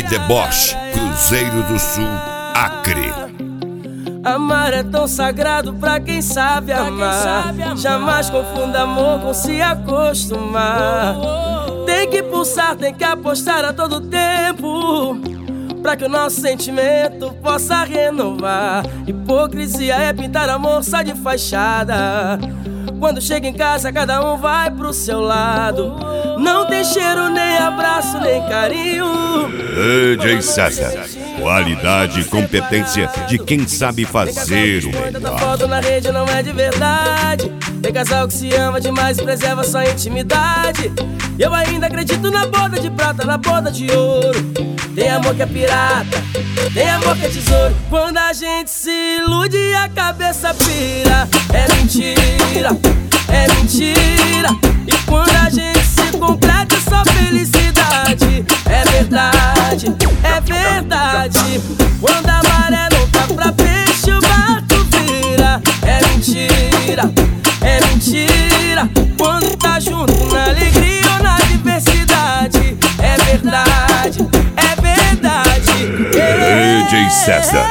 Black Deboche, Cruzeiro do Sul, Acre. Amar é tão sagrado pra quem sabe amar. Jamais confunda amor com se acostumar. Tem que pulsar, tem que apostar a todo tempo, pra que o nosso sentimento possa renovar. Hipocrisia é pintar amor só de fachada. Quando chega em casa, cada um vai pro seu lado. Não tem cheiro, nem abraço, nem carinho. DJ César, qualidade e competência de quem sabe fazer o melhor. Tanta foto na rede não é de verdade. Tem casal que se ama demais e preserva sua intimidade. Eu ainda acredito na boda de prata, na boda de ouro. Tem amor que é pirata, tem amor que é tesouro. Quando a gente se ilude e a cabeça pira, é mentira, é mentira. E quando a gente se completa, é só felicidade. É verdade, é verdade. Quando a maré não tá pra peixe, o barco vira. É mentira, é mentira. Quando tá junto na alegria ou na diversidade. É verdade, é verdade. DJ César.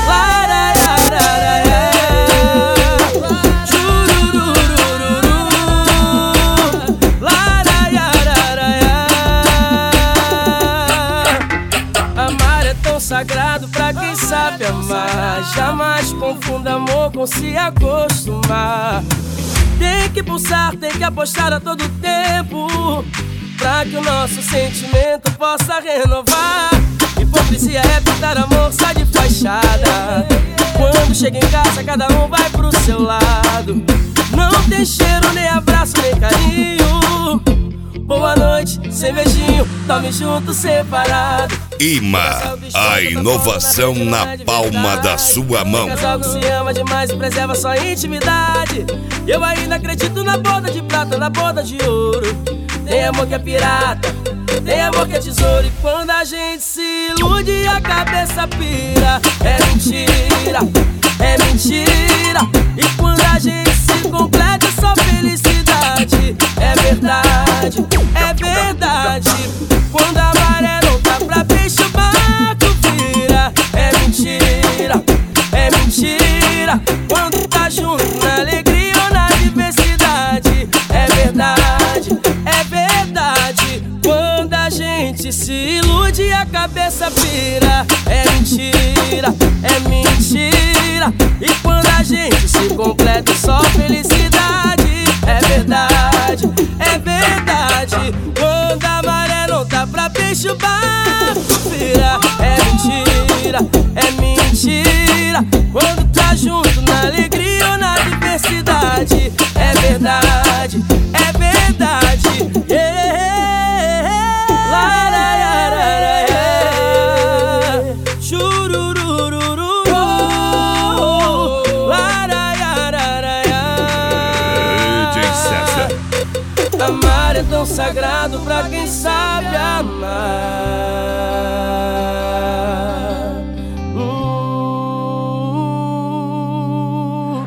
Amar é tão sagrado pra quem sabe amar. Jamais confunda amor com se acostumar. Tem que pulsar, tem que apostar a todo tempo, pra que o nosso sentimento possa renovar. Hipocrisia é pintar amor só de fachada. Quando chega em casa, cada um vai pro seu lado. Não tem cheiro, nem abraço, nem carinho. Boa noite, sem beijinho, dorme junto, separado. IMA, a inovação na palma da sua mão. Casal que se ama demais e preserva sua intimidade. Eu ainda acredito na boda de prata, na boda de ouro. Tem amor que é pirata, tem amor que é tesouro. E quando a gente se ilude e a cabeça pira, é mentira, é mentira. E quando a gente se completa, é só felicidade. É verdade, é verdade. Quando a maré não tá pra peixe, o barco vira. É mentira, é mentira. Quando tá junto na alegria ou na diversidade. É verdade, é verdade. Quando a gente se ilude e a cabeça pira. É mentira, é mentira. E quando a gente se completa, é só felicidade. É verdade, é verdade. Quando a maré não tá pra peixe, o barco vira. É mentira, é mentira. Quando tá junto na alegria ou na diversidade. É verdade, é verdade. Amar é tão sagrado pra quem sabe amar.